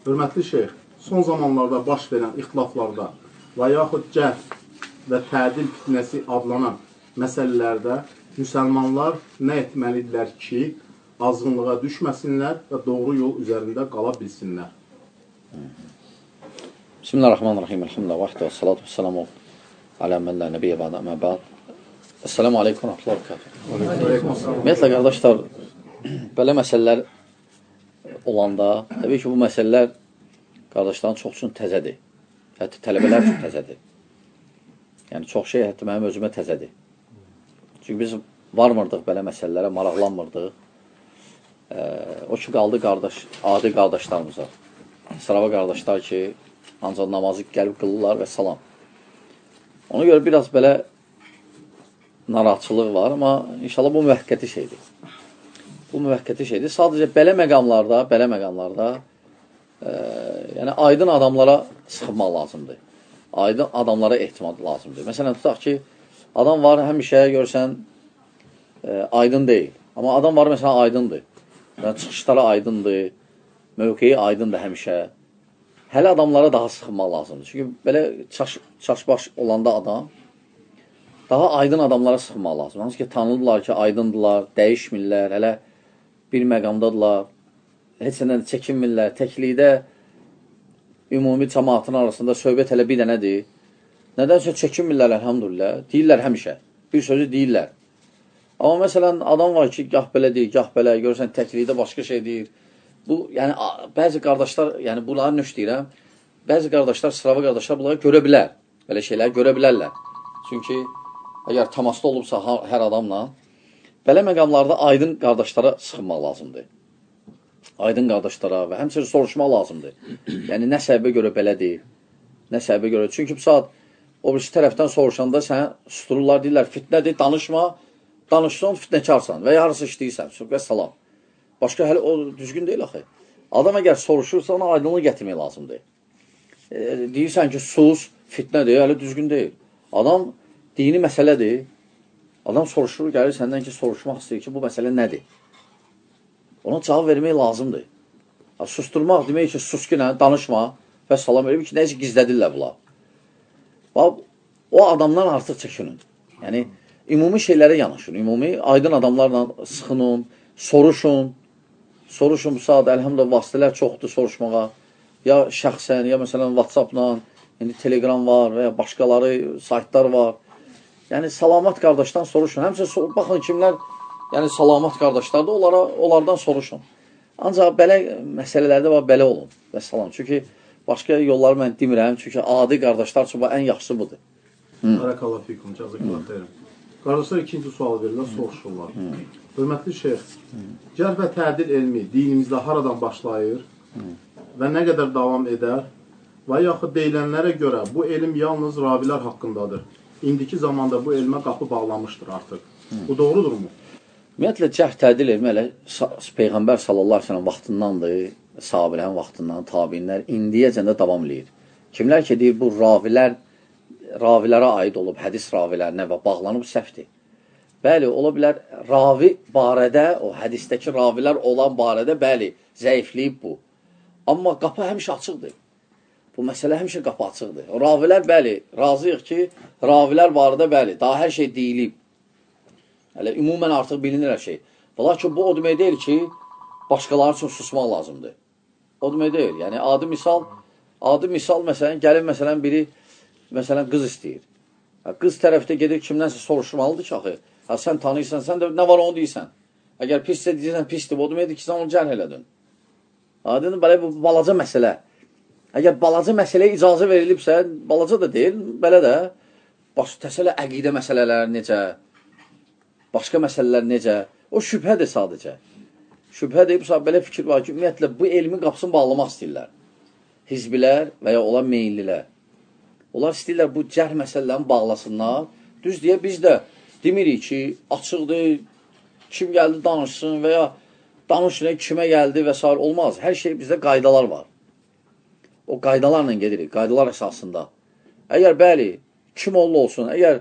Hörmətli şeyx, son zamanlarda baş verən ixtilaflarda və yaxud cəhd və tədil fitnəsi adlanan məsələlərdə müsəlmanlar nə etməlidirlər ki, azğınlığa düşməsinlər və doğru yol üzərində qala bilsinlər? Bismillahirrahmanirrahim. Elhamdülillah. Vahdə və salatu və selamu alə mən lə nəbiyyə bədə əmə bəd. Esselamu aleykum və rəhmətullah. Ümumiyyətlə, qardaşlar, belə məsələlər olanda, təbii ki, bu məsələlər qardaşların çox üçün təzədir. Hətta tələbələr üçün təzədir. Yəni, çox şey hətta mənim özümə təzədir. Çünki biz varmırdıq belə məsələlərə, maraqlanmırdıq. O ki, qaldı adi qardaşlarımıza. Sırava qardaşlar ki, ancaq namazı gəlib qılırlar və salam. Ona görə biraz belə narahatçılıq var, amma inşallah bu müvəqqəti şeydir. Bu müvəqqəti şeydir. Sadəcə belə məqamlarda yəni aydın adamlara sıxılmaq lazımdır. Aydın adamlara ehtimal lazımdır. Məsələn, tutaq ki, adam var, həmişə görsən aydın deyil. Amma adam var, məsələn, aydındır. Yəni, çıxışları aydındır, mövqeyi aydındır həmişə. Hələ adamlara daha sıxılmaq lazımdır. Çünki belə çaşbaş olanda adam daha aydın adamlara sıxılmaq lazımdır. Hansı ki, tanıdılar ki, aydındılar, dəyişmirlər, hələ bir məqamdadılar, heç nədən çəkinmirlər, təklikdə ümumi cəmaatın arasında söhbət hələ bir dənədir. Nədənsə çəkinmirlər, əlhamdülillah, deyirlər həmişə, bir sözü deyirlər. Amma məsələn, adam var ki, gah belə deyir, gah belə, görürsən təklikdə başqa şey deyir. Bu, yəni, bəzi qardaşlar, yəni bunları nöş deyirəm, bəzi qardaşlar, sırava qardaşlar bunları görə bilər, belə şeyləri görə bilərlər. Çünki əgər təmasda olubsa hər adamla, belə məqamlarda aydın qardaşlara sıxılmaq lazımdır. Aydın qardaşlara və həmçinin soruşmaq lazımdır. Yəni, nə səbəbə görə belədir, nə səbəbə görə. Çünki bu saat o birisi tərəfdən soruşanda sənə sustururlar, deyirlər, fitnədir, danışma, danışsan fitnəkarsan və yarısı işləyirsən, və salam. Başqa hələ o düzgün deyil axı. Adam əgər soruşursa, ona aydınlıq gətirmək lazımdır. Deyirsən ki, sus, fitnədir, hələ düzgün deyil. Adam dini məsələdir. Adam soruşur, gəlir səndən ki, soruşmaq istəyir ki, bu məsələ nədir? Ona cavab vermək lazımdır. Susturmaq demək ki, sus ki, danışma və salam verir ki, nəyisə gizlədirlər bunlar. O adamdan artıq çəkinin. Yəni, ümumi şeylərə yanaşın. Ümumi aydın adamlarla sıxının, soruşun. Soruşun bu saat, əlhamdülillah, vasitələr çoxdur soruşmağa. Ya şəxsən, ya məsələn, WhatsApp-la, indi Telegram var və ya başqaları, saytlar var. Yəni, salamat qardaşdan soruşun. Həmçinin, baxın, kimlər yəni, salamat qardaşlardır, onlardan soruşun. Ancaq belə məsələlərdə var, belə olun. Və salam. Çünki başqa yolları mən demirəm. Çünki adi qardaşlar üçün ən yaxşısı budur. Barakallah fikum, cəzakallah xeyrim. Qardaşlar ikinci sual verirlər, soruşurlar. Hörmətli şeyx, cərh və tədil elmi dinimizdə haradan başlayır və nə qədər davam edər və yaxud deyilənlərə görə bu elm yalnız ravilər haqqındadır. İndiki zamanda bu elmə qapı bağlamışdır artıq. Bu doğrudurmu? Ümumiyyətlə, cərh tədil elmi elə Peyğəmbər sallallahu aleyhi ve sellem vaxtındandır, sahabilərin vaxtından, tabinlər, indiyəcən də davam edir. Kimlər ki, deyir, bu ravilərə aid olub, hədis ravilərinə və bağlanıb səhvdir. Bəli, ola bilər, ravi barədə, o hədisdəki ravilər olan barədə, bəli, zəifləyib bu. Amma qapı həmişə açıqdır. Bu məsələ həmişə qapı açıqdır. Ravilər, bəli, razıyıq ki, ravilər barədə, bəli, daha hər şey deyilib. Hələ, ümumən artıq bilinir hər şey. Lakin bu o demək deyil ki, başqaları üçün susmaq lazımdır. O demək deyil. Yəni, adi misal, məsələn, gəlib, məsələn, biri, məsələn, qız istəyir. Qız tərəfdə gedir, kimdənsə soruşmalıdır ki, axı, sən tanıyırsan, sən də nə var onu deyirsən. Əgər pissə deyirsən, pisdir, o deməkdir ki, sən onu cərh elədin. Adını, belə, bu balaca məsələ. Əgər balaca məsələyə icazə verilibsə, balaca da deyil, belə də, təsələ əqidə məsələləri necə, başqa məsələlər necə, o şübhədir sadəcə. Şübhədir, bu saat belə fikir var ki, ümumiyyətlə, bu elmin qapısını bağlamaq istəyirlər. Hizbilər və ya olan meyillilər. Onlar istəyirlər bu cərh məsələlərini bağlasınlar. Düz deyə biz də demirik ki, açıqdır, kim gəldi danışsın və ya danışın, kimə gəldi və s. olmaz. Hər şey bizdə qaydalar var. O qaydalarla gedirik, qaydalar əsasında. Əgər bəli, kim olsun, əgər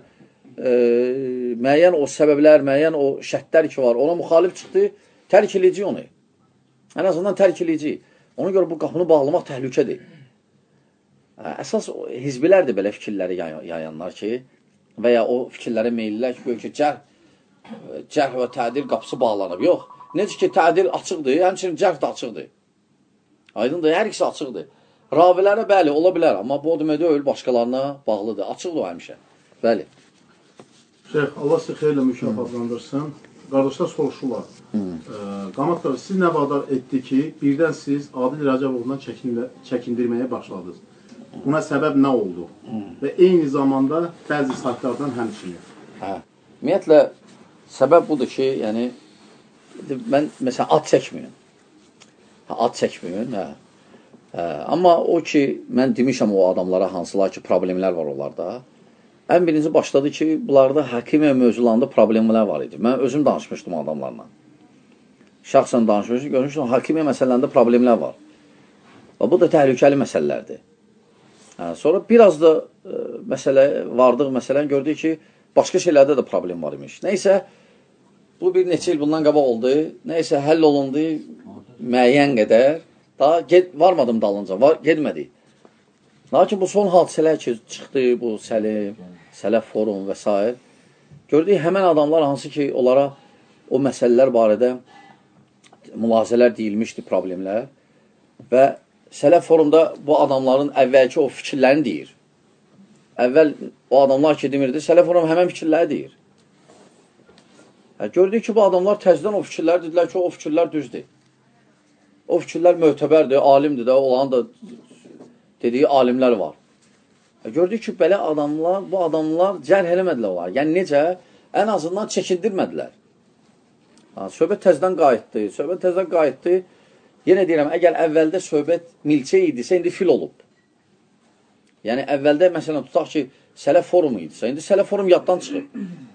müəyyən o səbəblər, müəyyən o şərtlər ki var, ona müxalif çıxdı, tərk edici onu. Ən azından tərk edici. Ona görə bu qapını bağlamaq təhlükədir. Əsas hizbilərdir belə fikirləri yayanlar ki, və ya o fikirlərə meyllilər ki, cərh və tədil qapısı bağlanıb. Yox, necə ki, tədil açıqdır, həmçinin cərh də açıqdır. Aydındır, hər ikisi açıqdır. Ravilərə bəli, ola bilər, amma bu o demək deyil, başqalarına bağlıdır. Açıqdır o həmişə. Bəli. Şeyx, Allah sizi xeyirlə mükafatlandırsın. Qardaşlar soruşurlar. Qamət qardaş, siz nə vadar etdi ki, birdən siz Adil Rəcəbovdan çəkindirməyə başladınız? Buna səbəb nə oldu? Və eyni zamanda bəzi saytlardan həmçinin. Ümumiyyətlə, səbəb budur ki, yəni, mən, məsələn, ad çəkməyim. Ad çəkməyim, amma o ki, mən demişəm o adamlara hansılar ki, problemlər var onlarda. Ən birinci başladı ki, bunlarda həkimə mövzularında problemlər var idi. Mən özüm danışmışdım adamlarla. Şəxsən danışmışdım, görmüşdüm, həkimə məsələlərində problemlər var. Və bu da təhlükəli məsələlərdir. Sonra biraz da vardıq məsələn, gördük ki, başqa şeylərdə də problem var imiş. Nəysə, bu bir neçə il bundan qabaq oldu. Nəysə, həll olundu müəyyən qədər. Daha varmadım dalınca, gedmədik. Lakin bu son hadisələr ki, çıxdı, bu Sələf forum və s. Gördük, həmən adamlar hansı ki, onlara o məsələlər barədə mülahizələr deyilmişdi, problemlər. Və Sələf forumda bu adamların əvvəlki o fikirlərini deyir. Əvvəl o adamlar ki, demirdi, Sələf forum həmən fikirləri deyir. Gördük ki, bu adamlar təzdən o fikirləri dedilər ki, o fikirlər düzdür. O fikirlər mötəbərdir, alimdir də, olan da dediyi alimlər var. Gördük ki, belə adamlar, bu adamlar cərh eləmədilər onlar. Yəni necə? Ən azından çəkindirmədilər. Söhbət təzdən qayıtdı. Yenə deyirəm, əgər əvvəldə söhbət milçə idisə, indi fil olub. Yəni əvvəldə, məsələn, tutaq ki, Sələf forumu idisə, indi Sələf forum yaddan çıxıb.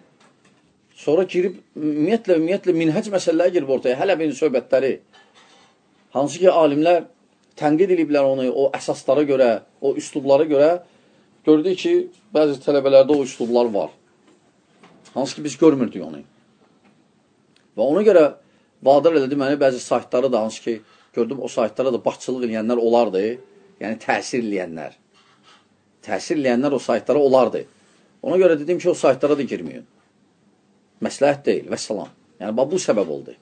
Sonra girib, ümumiyyətlə minhəc məsələləri girib ortaya, hələ benim söhbətləri. Hansı ki, alimlər tənqid ediblər onu, o əsaslara görə, o üslublara görə, gördük ki, bəzi tələbələrdə o üslublar var. Hansı ki, biz görmürdük onu. Və ona görə vadar elədi məni bəzi saytları da, hansı ki, gördüm o saytlara da başçılıq eləyənlər olardı, yəni təsir eləyənlər. Təsir eləyənlər o saytlara olardı. Ona görə dedim ki, o saytlara da girməyin. Məsləhət deyil, vəssalam. Yəni, bu səbəb oldu.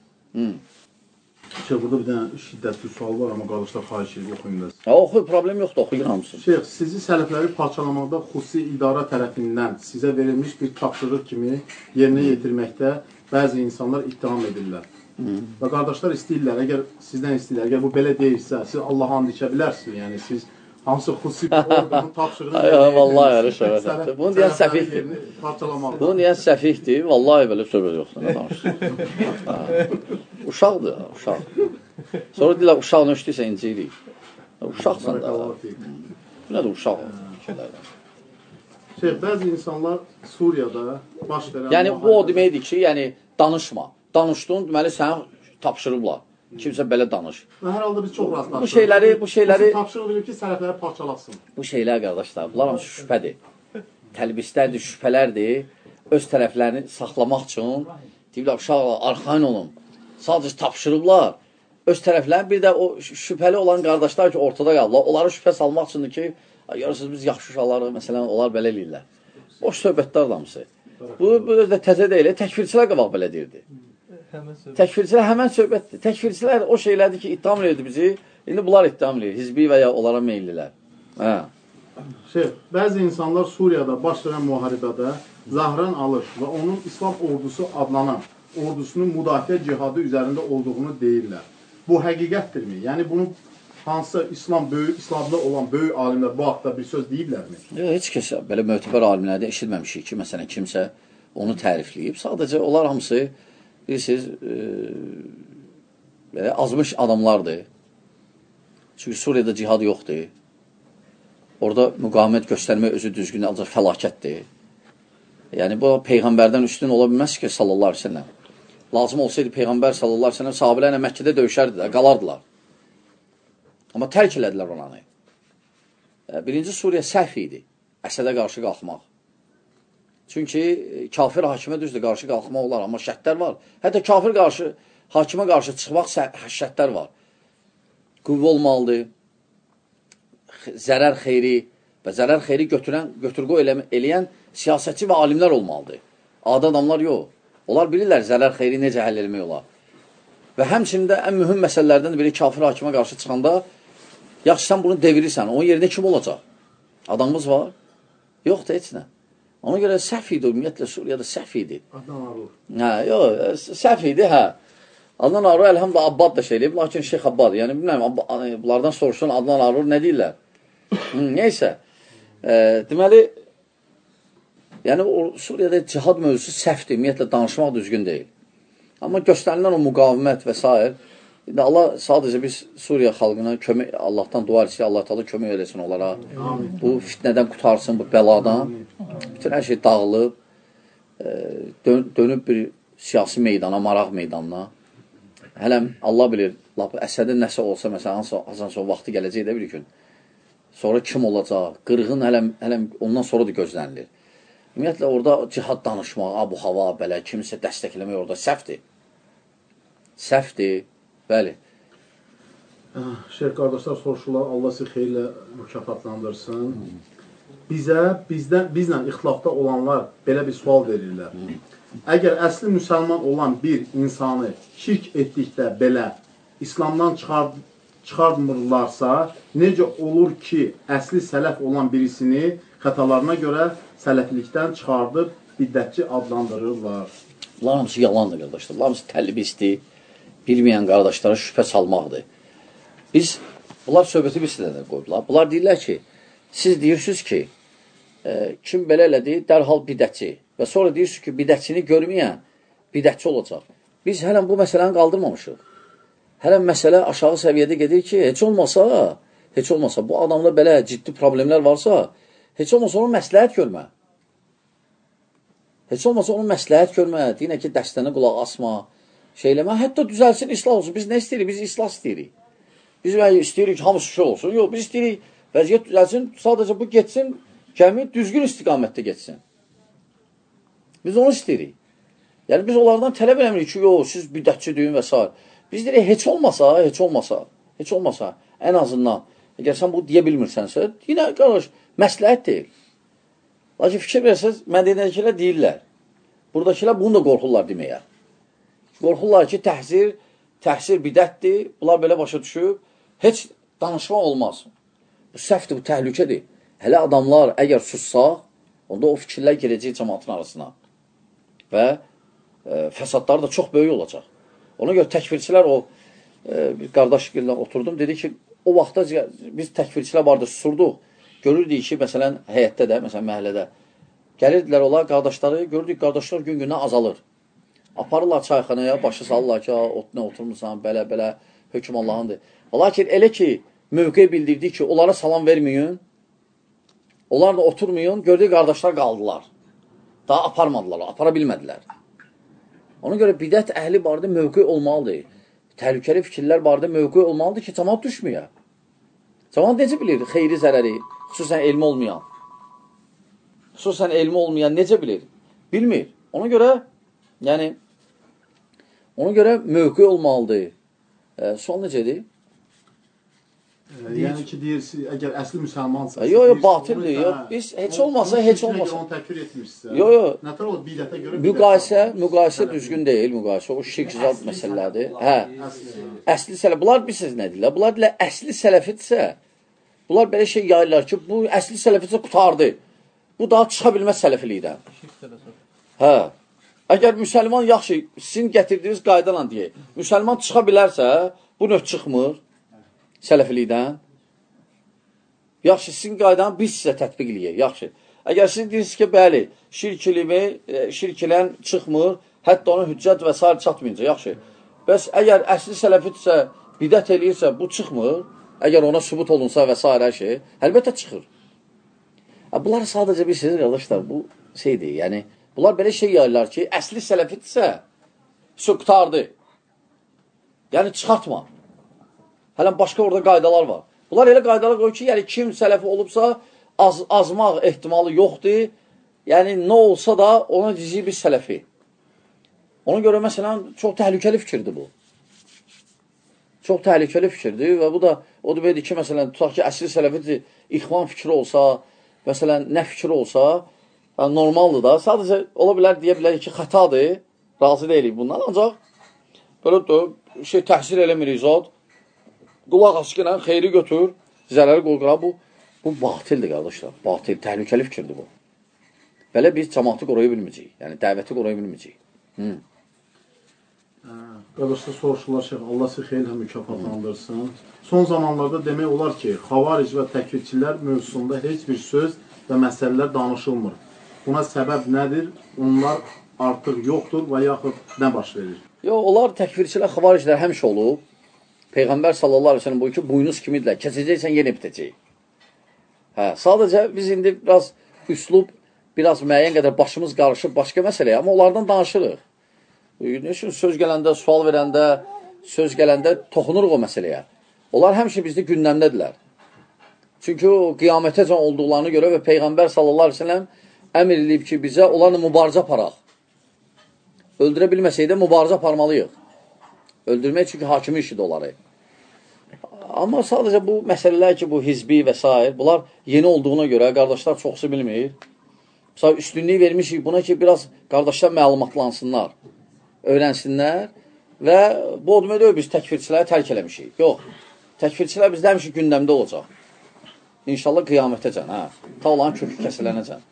Şeyh, burada bir dənə şiddətli sual var, amma qardaşlar xahiş edir, oxuyun da. Oxuy, problem yoxdur, oxuyun hamısını. Şeyh, sizi sələfləri parçalamaqda xüsusi idara tərəfindən sizə verilmiş bir tapşırıq kimi yerinə yetirməkdə bəzi insanlar ittiham edirlər. Və qardaşlar istəyirlər, əgər sizdən istəyirlər, əgər bu belə deyilsə, siz Allaha and içə bilərsiniz, yəni siz hansı xüsusi bir orqanın tapşırığını vallahi öyle söhbət. Bunu deyən səfihdir. Bunu deyən səfihdir. Vallahi belə söhbət yoxdur. Nə danışır? Uşaqdır, uşaq. Sonra deyirlər, uşaq nə işləyirsə inciyirik. Uşaqsan da. Bu nədir uşaq şeylərdən? Bəzi insanlar Suriyada baş verən... Yəni, bu o deməkdir ki, yəni, danışma. Danışdın, deməli, sənə tapşırıblar. Kimsə belə danış. Və hər halda biz çox rastlaşırıq. Bu şeyləri... Tapşırıq verir ki, sələfləri parçalasın. Bu şeylər, qardaşlar, bunlar hamısı şübhədir. Təlbislərdir, şübhələrdir. Öz tərəflərini saxlamaq üçün deyirlər, uşaqlar, arxain olun. Sadəcə tapşırıblar. Öz tərəflərini, bir də o şübhəli olan qardaşlar ki, ortada qalırlar. Onları şübhə salmaq üçündür ki, görürsünüz, biz yaxşı uşaqlarıq, məsələn, onlar belə eləyirlər. Boş söhbətlər adamısı. Bu özdə təzə deyil, təkfirçilər qabaq belə deyirdi. Təkfirçilər həmən söhbətdir. Təkfirçilər o şeylərdir ki, ittiham edirdi bizi. İndi bunlar ittiham edir. Hizbi və ya onlara meyllilər. Bəzi insanlar Suriyada baş verən müharibədə Zahran Alış və onun İslam ordusu adlanan ordusunun müdafiə cihadı üzərində olduğunu deyirlər. Bu həqiqətdirmi? Yəni bunu hansı İslamda olan böyük alimlər bu haqda bir söz deyiblərmi? Heç kəs belə mötəbər alimlərdə eşitməmişik ki, məsələn, kimsə onu tərifləyib. Sadəcə onlar hamısı bilirsiniz, azmış adamlardır. Çünki Suriyada cihad yoxdur. Orada müqamət göstərmək özü düzgün, ancaq fəlakətdir. Yəni, bu Peyğəmbərdən üstün ola bilməz ki, sallallahu aleyhi ve sellem. Lazım olsaydı Peyğəmbər sallallahu aleyhi ve sellem sahabələrlə Məkkədə döyüşərdilər, qalardılar. Amma tərk elədilər onanı. Birinci Suriya səhv idi, Əsədə qarşı qalxmaq. Çünki kafir hakimə düzdür, qarşı qalxmaq olar, amma şərtlər var. Hətta kafir hakimə qarşı çıxmaq şərtlər var. qüvvə olmalıdır, zərər xeyri və zərər xeyri götür-qoy eləyən siyasətçi və alimlər olmalıdır. Adi adamlar yox. Onlar bilirlər zərər xeyri necə həll eləmək olar. Və həmçində ən mühüm məsələlərdən biri kafir hakimə qarşı çıxanda, yaxşı sən bunu devirirsən, onun yerində kim olacaq? Adamımız var? Yoxdur, heç nə. Ona görə səhv idi, ümumiyyətlə Suriyada səhv idi. Adnan Arur. Yox, səhv idi, hə. Adnan Arur əlhamdülillah Abbad da şey eləyib, lakin Şeyx Abbad. Yəni, bilməm, bunlardan soruşsun Adnan Arur nə deyirlər? Neysə, deməli, yəni Suriyada cihad mövzusu səhvdir, ümumiyyətlə danışmaq düzgün deyil. Amma göstərilən o müqavimət və s. Allah sadəcə biz Suriya xalqına kömək, Allahdan dua etsin, Allah Teala kömək eləsin onlara. Bu fitnədən qutarsın, bu bəladan. Bütün hər şey dağılıb, dönüb bir siyasi meydana, maraq meydanına. Hələm Allah bilir, Əsədin nəsə olsa, məsələn, hansısa vaxtı gələcək də bir gün. Sonra kim olacaq? Qırğın hələm ondan sonra da gözlənilir. Ümumiyyətlə, orada cihad danışmaq, bu hava, belə, kimsə dəstəkləmək orada səhvdir. Səhvdir, bəli. Şeyh qardaşlar soruşurlar, Allah sizi xeyirlə mükafatlandırsın. Bizlə ixtilafda olanlar belə bir sual verirlər. Əgər əsli müsəlman olan bir insanı şirk etdikdə belə İslamdan çıxartmırlarsa, necə olur ki, əsli sələf olan birisini xətalarına görə sələflikdən çıxardıb biddətçi adlandırırlar? Bunlar hamısı yalandır, qardaşlar. Bunlar hamısı təlbisdir. Bilməyən qardaşlara şübhə salmaqdır. Bunlar söhbəti bir silədə qoyublar. Bunlar deyirlər ki, siz deyirsiniz ki, kim belə elədi, dərhal bidətçi. Və sonra deyirsiniz ki, bidətçini görməyən bidətçi olacaq. Biz hələm bu məsələni qaldırmamışıq. Hələm məsələ aşağı səviyyədə gedir ki, heç olmasa bu adamda belə ciddi problemlər varsa, heç olmasa onun məsləhət görmə. Heç olmasa onun məsləhət görmə, deyinə ki, dəstənə qulaq asma, şey eləmə, hətta düzəlsin, islah olsun. Biz nə istəyirik? Biz islah istəyirik. Biz istəyirik ki, hamısı şey olsun. Yox, biz istəyirik, vəziyyət düzəlsin, sadəcə bu getsin, gəmi düzgün istiqamətdə getsin. Biz onu istəyirik. Yəni, biz onlardan tələb eləmirik ki, yox, siz bidətçi düyün və s. Biz deyirik, heç olmasa, ən azından, əgər sən bu deyə bilmirsənsə, yenə, qardaş, məsləhət deyil. Lakin fikir versəz, mədəniyyətəkilər deyirlər. Buradakilər bunu da qorxurlar deməyə. Qorxurlar ki, təhsir bidətdir, bunlar belə başa düşüb, heç danışmaq olmaz. Bu səhvdir, bu təhlükədir. Hələ adamlar əgər sussaq, onda o fikirlər girəcək cəmaatın arasına. Və fəsadları da çox böyük olacaq. Ona görə təkfirçilər bir qardaşla oturdum, dedi ki, o vaxtda biz təkfirçilər barədə susurduq. Görürdük ki, məsələn, həyətdə də, məsələn, məhəllədə gəlirdilər olar qardaşları, görürdük qardaşlar gün-gündən azalır. Aparırlar çayxanaya, başı salırlar ki, otuna oturmursan, belə, hökm Allahındır. Lakin elə ki, mövqe bildirdik ki, onlara salam verməyin, onlar da oturmayın, gördük qardaşlar qaldılar. Daha aparmadılar, apara bilmədilər. Ona görə bidət əhli barədə mövqe olmalıdır. Təhlükəli fikirlər barədə mövqe olmalıdır ki, cəmaat düşməyə. Cəmaat necə bilir xeyri, zərəri, xüsusən elmi olmayan? Xüsusən elmi olmayan necə bilir? Bilmir. Ona görə mövqe olmalıdır. Sual necədir? Yəni ki, deyirsiniz, əgər əsli müsəlmansa... Yox, batildir. Biz heç olmasa... Onu təkfir etmişsə... Yox. Nətər olur, bidətə görə... Müqayisə düzgün deyil, müqayisə. O şirk zat məsələlərdir. Hə, əsli sələf. Bunlar bilirsiniz nə deyirlər? Bunlar deyirlər, əsli sələfitsə, bunlar belə şey yayırlar ki, bu əsli sələfitsə qutardı. Bu daha çıxa bilməz sələfilikdən. Hə. Əgər müsəlman yaxşı, sizin gətirdiyiniz qaydalan deyək, müsəlman çıxa bilərsə, bu növ çıxmır sələfilikdən. Yaxşı, sizin qaydanı biz sizə tətbiq eləyək, yaxşı. Əgər siz deyirsiniz ki, bəli, şirkilən çıxmır, hətta onun hüccət və s. çatmayınca, yaxşı. Bəs əgər əsli sələfitsə, bidət eləyirsə, bu çıxmır, əgər ona sübut olunsa və s. hər şey, əlbəttə çıxır. Bunlar sadəcə bir sizin qardaşlar, bu şeydir, yəni, bunlar belə şey yayırlar ki, əsli sələfitsə, qutardı. Yəni, çıxartma. Hələn başqa orada qaydalar var. Bunlar elə qaydalar qoyur ki, yəni kim sələfi olubsa, azmaq ehtimalı yoxdur. Yəni, nə olsa da ona dizi bir sələfi. Ona görə, məsələn, çox təhlükəli fikirdir bu. çox təhlükəli fikirdir və bu da o deməkdir ki, məsələn, tutaq ki, əsri sələfidir, ixvan fikri olsa, məsələn, nə fikri olsa, normaldır da. Sadəcə ola bilər, deyə bilərik ki, xətadır, razı deyilik bundan, ancaq belə təhsil eləmirik zat, qulaq aşkına xeyri götür, zərəri qoyqıra, bu batildir, qardaşlar, batil, təhlükəli fikirdir bu. Belə biz cəmaatı qoraya bilməyəcəyik, yəni dəvəti qoraya bilməyəcəyik. Qardaşlar soruşurlar, Şeyx, Allah sizi xeyirlə mükafatlandırsın. Son zamanlarda demək olar ki, xavaric və təkfirçilər mövzusunda heç bir söz və məsələlər danışılmır. Buna səbəb nədir? Onlar artıq yoxdur və yaxud nə baş verir? Yox, onlar təkfirçilər, xavariclər həmişə olub. Peyğəmbər sallallahu aleyhi ve sellem bu ki, buynuz kimidirlər, kəsəcəksən, yenə bitəcək. Sadəcə biz indi biraz üslub, biraz müəyyən qədər başımız qarışıb başqa məsələyə, amma onlardan danışırıq. Ne üçün söz gələndə, sual verəndə, söz gələndə toxunuruq o məsələyə. Onlar həmişə bizdə gündəmdədirlər. Çünki o qiyamətəcən olduqlarını görə və Peyğəmbər sallallahu aleyhi ve sellem əmr edib ki, bizə onlarla mübarizə aparaq. Öldürə bilməsək də mübarizə aparmalıyıq. Öldürmək çünki hakimi işidir onları. Amma sadəcə bu məsələlər ki, bu hizbi və s. bunlar yeni olduğuna görə qardaşlar çoxsu bilmir. Mesela üstünlüyü vermişik buna ki, biraz qardaşlar məlumatlansınlar, öyrənsinlər və bu o demək deyil, biz təkfirçiləri tərk eləmişik. Yox, təkfirçilər bizdə həmişə gündəmdə olacaq. İnşallah qiyamətəcən, ta olan kökü kəsilənəcən.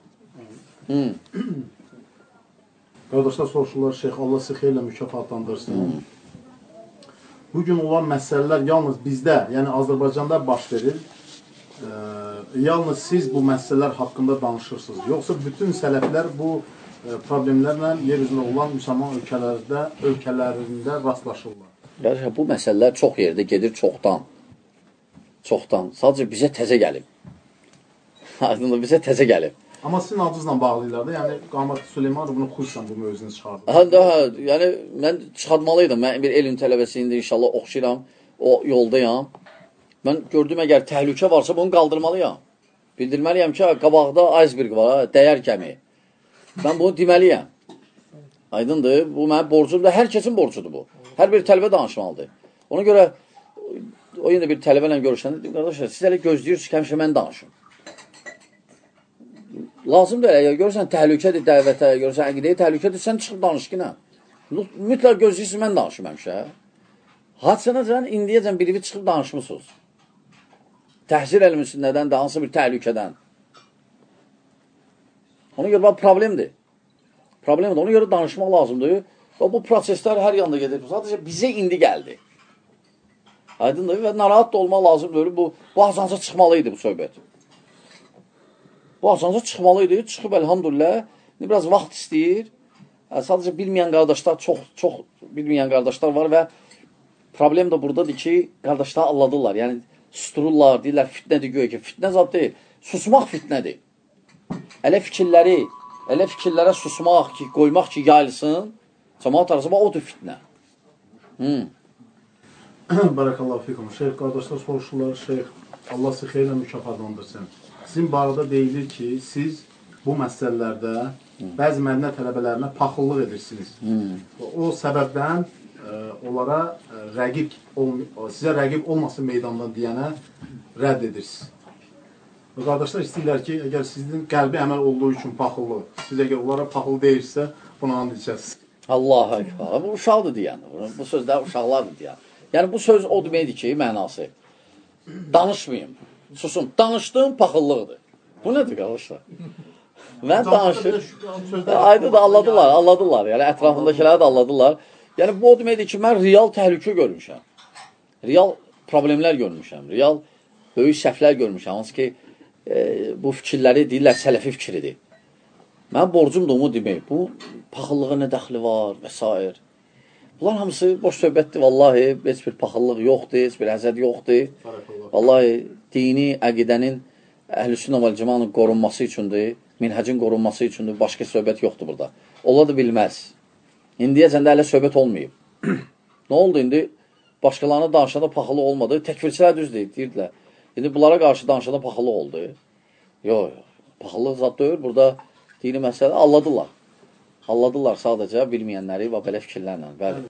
Qardaşlar soruşurlar, Şeyx, Allah sizi xeyirlə mükafatlandırsın. Bugün olan məsələlər yalnız bizdə, yəni Azərbaycanda baş verir. Yalnız siz bu məsələlər haqqında danışırsınız. Yoxsa bütün sələflər bu problemlərlə yer üzrə olan müsəlman ölkələrində rastlaşırlar. Bu məsələlər çox yerdə gedir, çoxdan. Sadəcə bizə təzə gəlib. Aydındır, bizə təzə gəlib. Amma sizin adınızla bağlayırlar da, yəni Qamət Süleymanov bunu xüsusən bu mövzunu çıxardı. Yəni mən çıxartmalıydım. Mən bir elm tələbəsi indi inşallah oxşayıram, o yoldayam. Mən gördüm, əgər təhlükə varsa bunu qaldırmalıyam. Bildirməliyəm ki, qabaqda iceberg var, dəyər gəmi. Mən bunu deməliyəm. Aydındır, bu mənim borcumdur, hər kəsin borcudur bu. Hər bir tələbə danışmalıdır. Ona görə, o yine bir tələbə ilə görüşəndə, deyim, qardaşlar, siz hələ gözləyirsiniz ki, həmişə mən danışım. Lazımdır, əgər görürsən təhlükədir dəvətə, görürsən əqidəyə təhlükədir, sən çıxıb danış ki, nə? Mütləq gözləyirsiniz, mən danışım həmişə. Hadisənəcən, indiyəcən birivi çıxıb danışmışsınız. Təhsil elmisi nədən də, hansı bir təhlükədən. Ona görə problemdir. Ona görə danışmaq lazımdır. Və bu proseslər hər yanda gedir. Sadəcə bizə indi gəldi. Aydındır və narahat da olmaq lazımdır. Bu asanca çıxmalıydı bu söhbət. Bu asanca çıxmalıydı. Çıxıb elhamdülillah. Biraz vaxt istəyir. Sadəcə bilməyən qardaşlar, çox bilməyən qardaşlar var və problem də buradadır ki, qardaşlar alladırlar. Yəni, sustururlar, deyirlər, fitnədir göyə ki, fitnə zad deyil. Susmaq fitnədir. Elə fikirlərə susmaq ki, qoymaq ki, yayılsın, cəmaat arasında odur fitnə. Barakallahu fikum. Şeyx, qardaşlar soruşurlar, Şeyx, Allah sizi xeyirlə mükafatlandırsın. Sizin barədə deyilir ki, siz bu məsələlərdə bəzi mədinə tələbələrinə paxıllıq edirsiniz. O səbəbdən onlara sizə rəqib olmasın meydandan deyənə rədd edirsiniz. Qardaşlar istəyirlər ki, əgər sizin qəlbi əməl olduğu üçün paxıllıq, siz əgər onlara paxıllıq deyirsə, bunu anlayacaqsınız. Allah-u Ekber. Bu uşaqdır deyən. Bu sözlər uşaqlardır deyən. Yəni bu söz o deməkdir ki, mənası. Danışmayın, susun. Danışdığım paxıllıqdır. Bu nədir qardaşlar? Mən danışır. Aydı da anladılar. Yəni ətrafındakiləri də anladılar. Yəni bu o deməkdir ki, mən real təhlükə görmüşəm. Real problemlər görmüşəm. Real böyük səhvlər görmüşəm. Hansı ki, bu fikirləri deyirlər, sələfi fikridir. Mən borcumdur onu demək. Bu paxıllığa nə dəxli var və s. Bunlar hamısı boş söhbətdir. Vallahi heç bir paxıllıq yoxdur, heç bir həzəd yoxdur. Vallahi dini əqidənin əhl-i-sünnə vəl-cəmanın qorunması üçündür, minhəcin qorunması üçündür. Başqa söhbət yoxdur burada. Ola da bilməz. İndiyəcən də hələ söhbət olmayıb. Nə oldu indi? Başqalarına danışanda paxıllıq olmadı. Təkfirçilər düz deyirdilər. İndi bunlara qarşı danışanda paxıllıq oldu. Yox, paxıllıq zad deyil. Burada dini məsələ anladılar. Anladılar sadəcə bilməyənləri və belə fikirlərlə. Bəli.